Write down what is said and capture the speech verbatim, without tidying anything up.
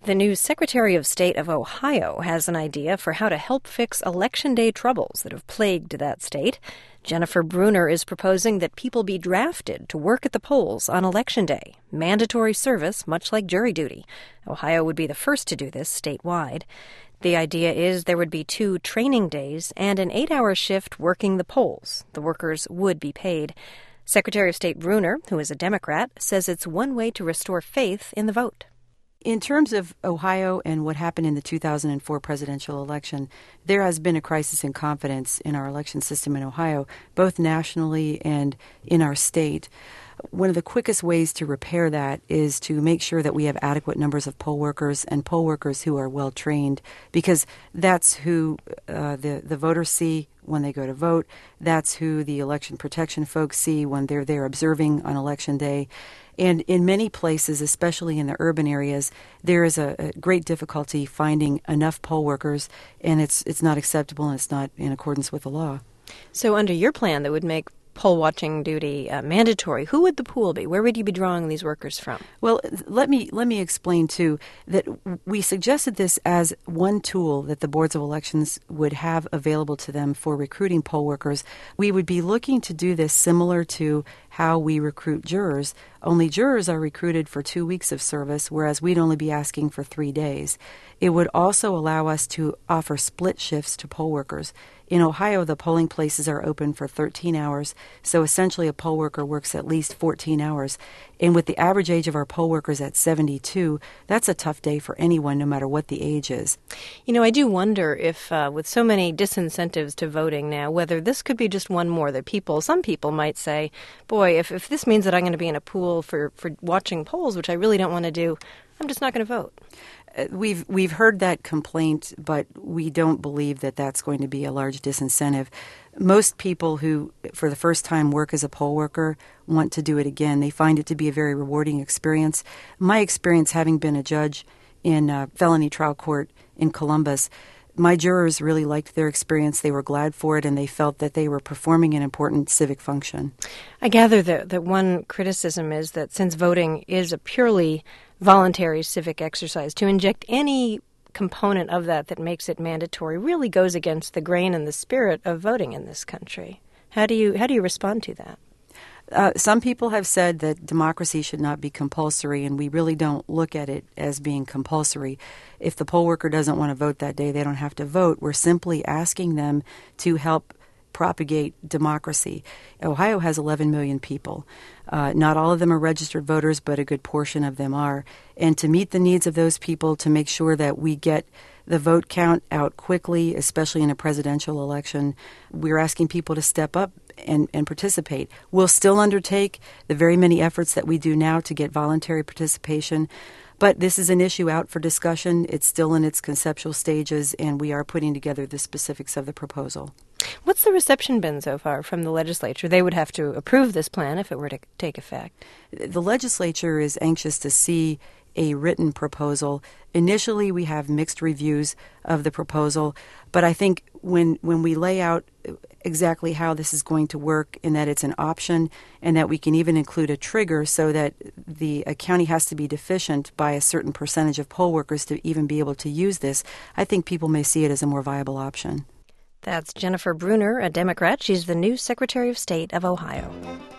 The new Secretary of State of Ohio has an idea for how to help fix Election Day troubles that have plagued that state. Jennifer Brunner is proposing that people be drafted to work at the polls on Election Day. Mandatory service, much like jury duty. Ohio would be the first to do this statewide. The idea is there would be two training days and an eight-hour shift working the polls. The workers would be paid. Secretary of State Brunner, who is a Democrat, says it's one way to restore faith in the vote. In terms of Ohio and what happened in the two thousand four presidential election, there has been a crisis in confidence in our election system in Ohio, both nationally and in our state. One of the quickest ways to repair that is to make sure that we have adequate numbers of poll workers and poll workers who are well trained, because that's who uh, the, the voters see when they go to vote. That's who the election protection folks see when they're there observing on Election Day. And in many places, especially in the urban areas, there is a, a great difficulty finding enough poll workers, and it's it's not acceptable and it's not in accordance with the law. So under your plan that would make poll watching duty uh, mandatory, who would the pool be? Where would you be drawing these workers from? Well, let me let me explain, too, that we suggested this as one tool that the boards of elections would have available to them for recruiting poll workers. We would be looking to do this similar to how we recruit jurors, only jurors are recruited for two weeks of service, whereas we'd only be asking for three days. It would also allow us to offer split shifts to poll workers. In Ohio, the polling places are open for thirteen hours, so essentially a poll worker works at least fourteen hours. And with the average age of our poll workers at seventy-two, that's a tough day for anyone, no matter what the age is. You know, I do wonder if, uh, with so many disincentives to voting now, whether this could be just one more that people, some people might say, boy, if, if this means that I'm going to be in a pool for, for watching polls, which I really don't want to do, I'm just not going to vote. We've we've heard that complaint, but we don't believe that that's going to be a large disincentive. Most people who, for the first time, work as a poll worker want to do it again. They find it to be a very rewarding experience. My experience, having been a judge in a felony trial court in Columbus, my jurors really liked their experience. They were glad for it, and they felt that they were performing an important civic function. I gather that, that one criticism is that since voting is a purely voluntary civic exercise, to inject any component of that that makes it mandatory really goes against the grain and the spirit of voting in this country. How do you how do you respond to that? Uh, some people have said that democracy should not be compulsory, and we really don't look at it as being compulsory. If the poll worker doesn't want to vote that day, they don't have to vote. We're simply asking them to help propagate democracy. Ohio has eleven million people. Uh, not all of them are registered voters, but a good portion of them are. And to meet the needs of those people, to make sure that we get the vote count out quickly, especially in a presidential election, we're asking people to step up and, and participate. We'll still undertake the very many efforts that we do now to get voluntary participation. But this is an issue out for discussion. It's still in its conceptual stages, and we are putting together the specifics of the proposal. What's the reception been so far from the legislature? They would have to approve this plan if it were to take effect. The legislature is anxious to see a written proposal. Initially, we have mixed reviews of the proposal, but I think when when we lay out exactly how this is going to work, and that it's an option, and that we can even include a trigger so that the a county has to be deficient by a certain percentage of poll workers to even be able to use this, I think people may see it as a more viable option. That's Jennifer Brunner, a Democrat. She's the new Secretary of State of Ohio.